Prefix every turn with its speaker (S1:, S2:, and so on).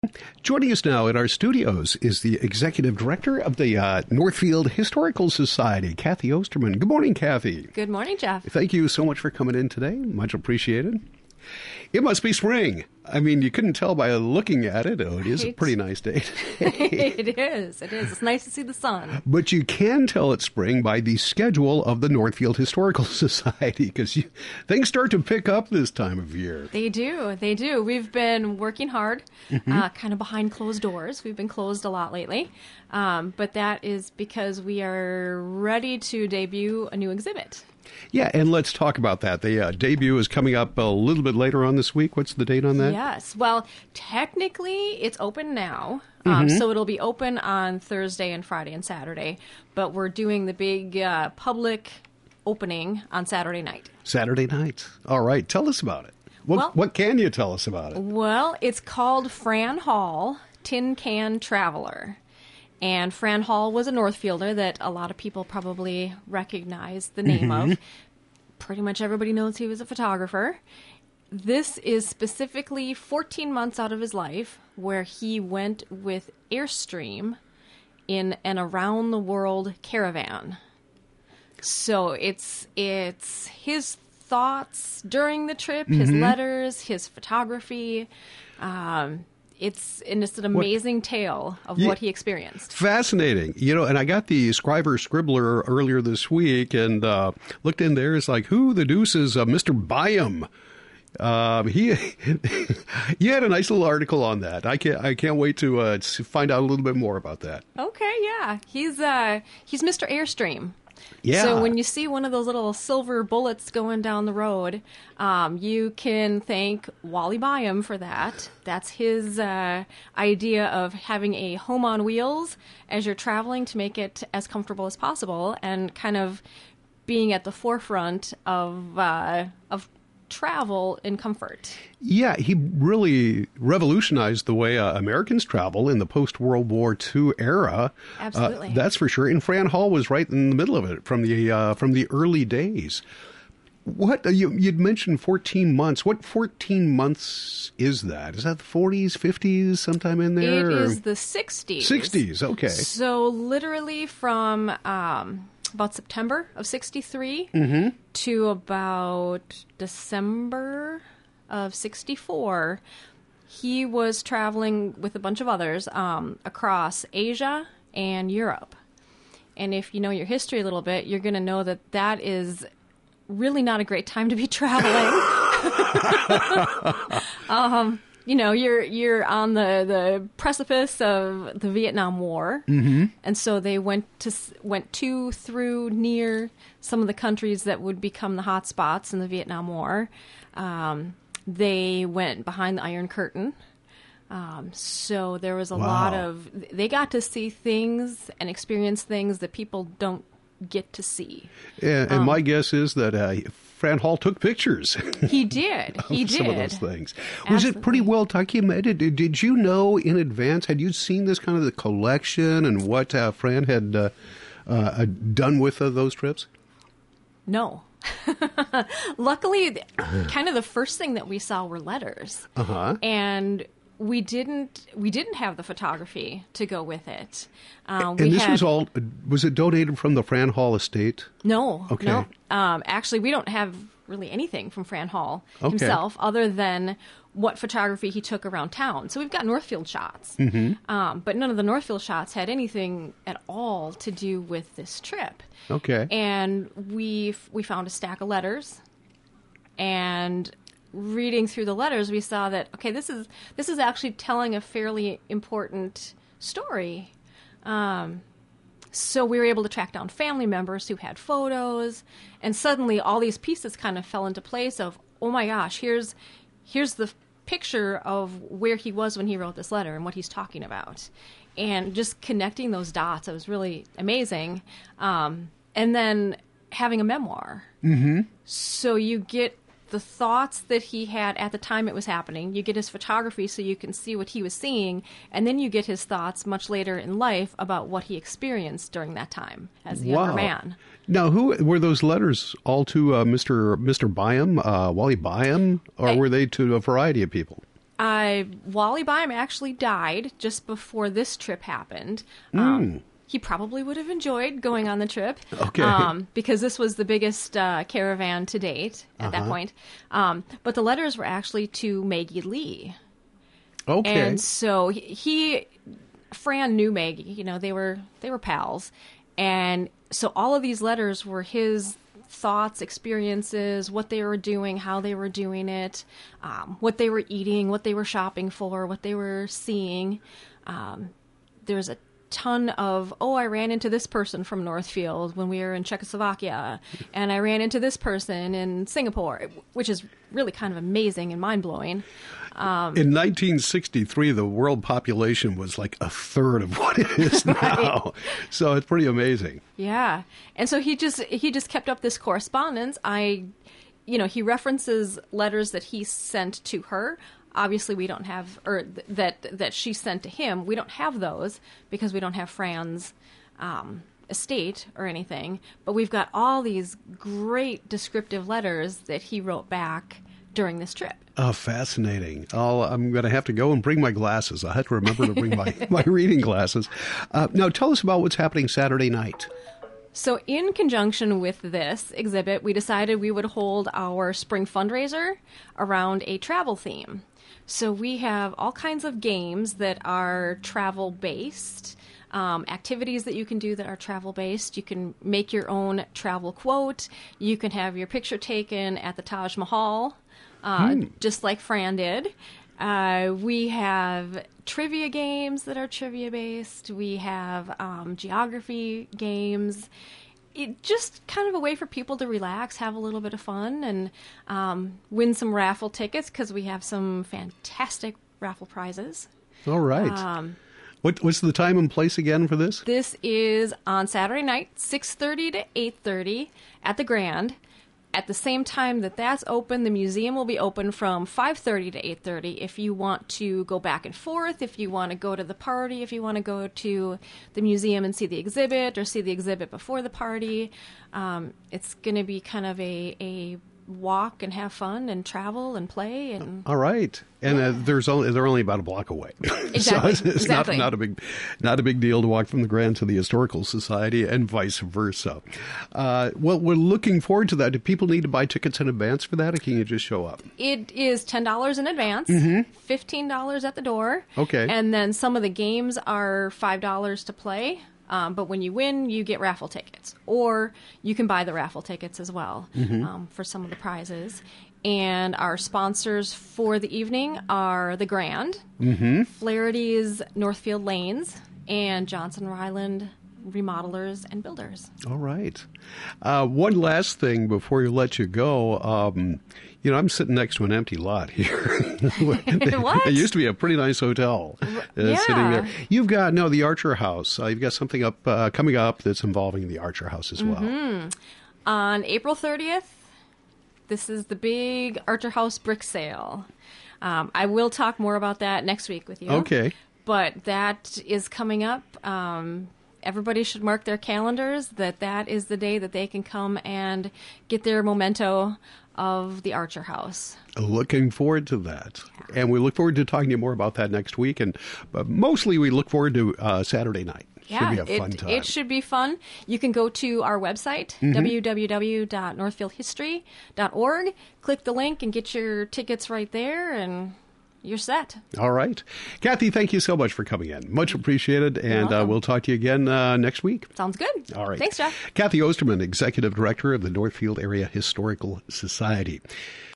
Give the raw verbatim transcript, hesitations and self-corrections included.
S1: Joining us now in our studios is the executive director of the uh, Northfield Historical Society, Kathy Osterman. Good morning, Kathy.
S2: Good morning, Jeff.
S1: Thank you so much for coming in today. Much appreciated. It must be spring. I mean, you couldn't tell by looking at it. Oh, it is a pretty nice day today.
S2: It is. It is. It's nice to see the sun.
S1: But you can tell it's spring by the schedule of the Northfield Historical Society, because things start to pick up this time of year.
S2: They do. They do. We've been working hard,
S1: Mm-hmm.
S2: uh, kind of behind closed doors. We've been closed a lot lately. Um, but that is because we are ready to debut a new exhibit.
S1: Yeah, and let's talk about that. The uh, debut is coming up a little bit later on this week. What's the date on that?
S2: Yes. Well, technically, it's open now. Um,
S1: Mm-hmm.
S2: So it'll be open on Thursday and Friday and Saturday. But we're doing the big uh, public opening on Saturday night.
S1: Saturday night. All right. Tell us about it. What,
S2: Well-
S1: what can you tell us about it?
S2: Well, it's called Fran Hall, Tin Can Traveler. And Fran Hall was a Northfielder that a lot of people probably recognize the name of. Pretty much everybody knows he was a photographer. This is specifically fourteen months out of his life where he went with Airstream in an around-the-world caravan. So it's it's his thoughts during the trip, his letters, his photography. Um, it's and it's an amazing tale of
S1: Yeah.
S2: what he experienced.
S1: Fascinating. You know, and I got the Scriber Scribbler earlier this week and uh, looked in there. It's like, who the deuce is uh, Mister Byam? Um, he, you had a nice little article on that. I can't, I can't wait to uh, to find out a little bit more about that.
S2: Okay, yeah, he's uh, he's Mister Airstream.
S1: Yeah.
S2: So when you see one of those little silver bullets going down the road, um, you can thank Wally Byam for that. That's his uh, idea of having a home on wheels as you're traveling to make it as comfortable as possible, and kind of being at the forefront of uh, of travel in comfort.
S1: Yeah, he really revolutionized the way uh, Americans travel in the post-World War Two era.
S2: Absolutely.
S1: Uh, that's for sure. And Fran Hall was right in the middle of it from the uh, from the early days. What, uh, you, you'd mentioned fourteen months. What fourteen months is that? Is that the forties, fifties, sometime in there?
S2: It
S1: or-
S2: is the sixties.
S1: sixties, okay.
S2: So literally from um, about September of sixty-three
S1: Mm-hmm.
S2: to about December of sixty-four, he was traveling with a bunch of others um, across Asia and Europe. And if you know your history a little bit, you're going to know that that is really not a great time to be traveling. um, you know, you're you're on the, the precipice of the Vietnam War,
S1: Mm-hmm.
S2: and so they went to went to through near some of the countries that would become the hot spots in the Vietnam War. Um, they went behind the Iron Curtain. Um, so there was a
S1: Wow.
S2: lot of, they got to see things and experience things that people don't get to see.
S1: And, and my guess is that uh, Fran Hall took pictures.
S2: He did. He
S1: of
S2: did.
S1: some of those things. Was it pretty
S2: Absolutely.
S1: well documented? Did, did you know in advance? Had you seen this kind of the collection and what uh, Fran had uh, uh, done with uh, those trips?
S2: No. Luckily, th- kind of the first thing that we saw were letters.
S1: Uh-huh.
S2: And we didn't we didn't have the photography to go with it. Um,
S1: And
S2: we
S1: this
S2: had,
S1: was all, was it donated from the Fran Hall estate?
S2: No,
S1: Okay.
S2: no. Um, actually, we don't have really anything from Fran Hall
S1: Okay.
S2: himself other than what photography he took around town. So we've got Northfield shots, mm-hmm. um, but none of the Northfield shots had anything at all to do with this trip.
S1: Okay.
S2: And we we found a stack of letters, and reading through the letters, we saw that okay, this is this is actually telling a fairly important story. Um, so we were able to track down family members who had photos, and suddenly all these pieces kind of fell into place. Of oh my gosh, here's here's the picture of where he was when he wrote this letter and what he's talking about, and just connecting those dots. It was really amazing. Um, and then having a memoir, mm-hmm. so you get the thoughts that he had at the time it was happening. You get his photography so you can see what he was seeing, and then you get his thoughts much later in life about what he experienced during that time as a younger
S1: Wow.
S2: man.
S1: Now, who were those letters all to uh, Mister Mister Byam, uh, Wally Byam, or
S2: I-
S1: were they to a variety of people?
S2: Uh, Wally Byam actually died just before this trip happened. Um, he probably would have enjoyed going on the trip.
S1: Okay.
S2: Um, because this was the biggest uh, caravan to date at
S1: Uh-huh.
S2: that point. Um, but the letters were actually to Maggie Lee.
S1: Okay.
S2: And so he, he, Fran knew Maggie. You know, they were they were pals, and so all of these letters were his thoughts, experiences, what they were doing, how they were doing it, um, what they were eating, what they were shopping for, what they were seeing. Um, there's a ton of, oh, I ran into this person from Northfield when we were in Czechoslovakia, and I ran into this person in Singapore, which is really kind of amazing and mind-blowing. Um,
S1: in nineteen sixty-three, the world population was like a third of what it is now.
S2: Right.
S1: So it's pretty amazing.
S2: Yeah. And so he just he just kept up this correspondence. I you know, he references letters that he sent to her. Obviously we don't have or th- that that she sent to him. We don't have those because we don't have Fran's um estate or anything, but we've got all these great descriptive letters that he wrote back during this trip.
S1: Oh, fascinating. I'll, I'm going to have to go and bring my glasses. I have to remember to bring my, my reading glasses. Uh, now, tell us about what's happening Saturday night.
S2: So in conjunction with this exhibit, we decided we would hold our spring fundraiser around a travel theme. So we have all kinds of games that are travel-based, um, activities that you can do that are travel-based. You can make your own travel quote. You can have your picture taken at the Taj Mahal, uh, hmm. just like Fran did. Uh, we have trivia games that are trivia-based. We have um, geography games. It just kind of a way for people to relax, have a little bit of fun, and um, win some raffle tickets because we have some fantastic raffle prizes.
S1: All right. Um, what, what's the time and place again for this?
S2: This is on Saturday night, six thirty to eight thirty at the Grand. At the same time that that's open, the museum will be open from five thirty to eight thirty. If you want to go back and forth, if you want to go to the party, if you want to go to the museum and see the exhibit or see the exhibit before the party, um, it's going to be kind of a, a walk and have fun and travel and play. And
S1: all right. And yeah. uh, there's only they're only about a block away.
S2: Exactly.
S1: So it's
S2: exactly.
S1: not, not a big not a big deal to walk from the Grand to the Historical Society and vice versa. Uh, well, we're looking forward to that. Do people need to buy tickets in advance for that, or can you just show up?
S2: It is ten dollars in advance,
S1: mm-hmm.
S2: fifteen dollars at the door.
S1: Okay.
S2: And then some of the games are five dollars to play. Um, but when you win, you get raffle tickets. Or you can buy the raffle tickets as well mm-hmm. um, for some of the prizes. And our sponsors for the evening are the Grand,
S1: mm-hmm.
S2: Flaherty's Northfield Lanes, and Johnson Ryland Remodelers and Builders.
S1: All right. Uh, one last thing before we let you go. Um, you know, I'm sitting next to an empty lot here.
S2: What?
S1: It used to be a pretty nice hotel uh,
S2: yeah.
S1: sitting there. You've got, no, the Archer House. Uh, you've got something up uh, coming up that's involving the Archer House as well.
S2: Mm-hmm. On April thirtieth, this is the big Archer House brick sale. Um, I will talk more about that next week with you.
S1: Okay.
S2: But that is coming up. Um, everybody should mark their calendars that that is the day that they can come and get their memento of the Archer House.
S1: Looking forward to that. Yeah. And we look forward to talking to you more about that next week. And but mostly we look forward to uh, Saturday night.
S2: Yeah,
S1: should be a fun
S2: it,
S1: time.
S2: It should be fun. You can go to our website, mm-hmm. w w w dot northfield history dot org. Click the link and get your tickets right there, and you're set.
S1: All right. Kathy, thank you so much for coming in. Much appreciated. And uh, we'll talk to you again uh, next week.
S2: Sounds good.
S1: All right.
S2: Thanks, Jeff.
S1: Kathy Osterman, Executive Director of the Northfield Area Historical Society.